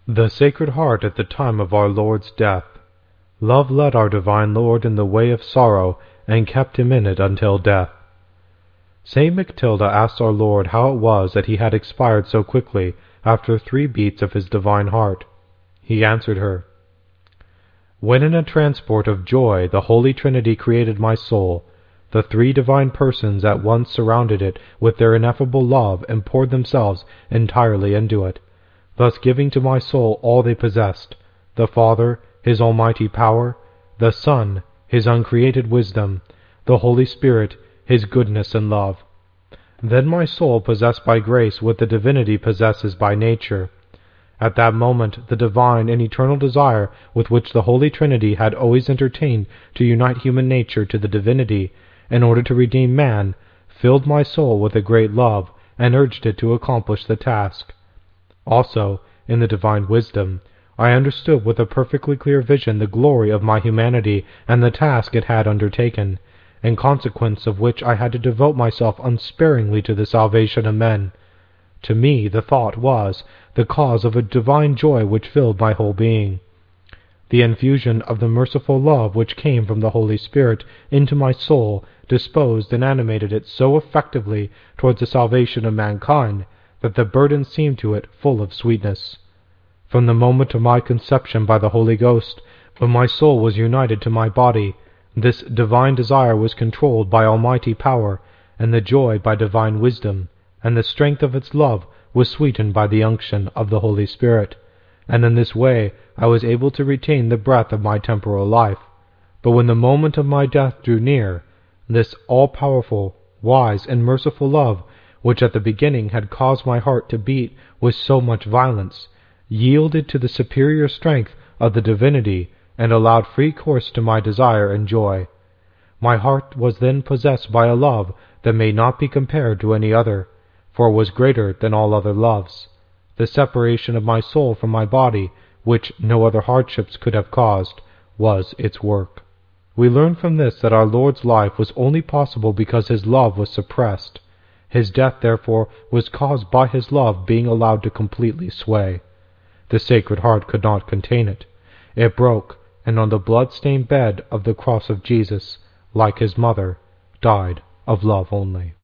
The Sacred Heart at the time of our Lord's death. Love led our divine Lord in the way of sorrow, and kept him in it until death. Saint Mechtilda asked our Lord how it was that he had expired so quickly after 3 beats of his divine heart. He answered her, "When in a transport of joy the Holy Trinity created my soul, the 3 divine persons at once surrounded it with their ineffable love and poured themselves entirely into it, thus giving to my soul all they possessed: the Father, his almighty power; the Son, his uncreated wisdom; the Holy Spirit, his goodness and love. Then my soul possessed by grace what the divinity possesses by nature. At that moment the divine and eternal desire with which the Holy Trinity had always entertained to unite human nature to the divinity, in order to redeem man, filled my soul with a great love, and urged it to accomplish the task. Also, in the divine wisdom, I understood with a perfectly clear vision the glory of my humanity and the task it had undertaken, in consequence of which I had to devote myself unsparingly to the salvation of men. To me the thought was the cause of a divine joy which filled my whole being. The infusion of the merciful love which came from the Holy Spirit into my soul disposed and animated it so effectively towards the salvation of mankind that the burden seemed to it full of sweetness. From the moment of my conception by the Holy Ghost, when my soul was united to my body, this divine desire was controlled by almighty power, and the joy by divine wisdom, and the strength of its love was sweetened by the unction of the Holy Spirit, and in this way I was able to retain the breath of my temporal life. But when the moment of my death drew near, this all-powerful, wise, and merciful love, which at the beginning had caused my heart to beat with so much violence, yielded to the superior strength of the divinity, and allowed free course to my desire and joy. My heart was then possessed by a love that may not be compared to any other, for it was greater than all other loves. The separation of my soul from my body, which no other hardships could have caused, was its work. We learn from this that our Lord's life was only possible because his love was suppressed. His death, therefore, was caused by his love being allowed to completely sway. The Sacred Heart could not contain it. It broke, and on the blood-stained bed of the cross of Jesus, like his mother, died of love only.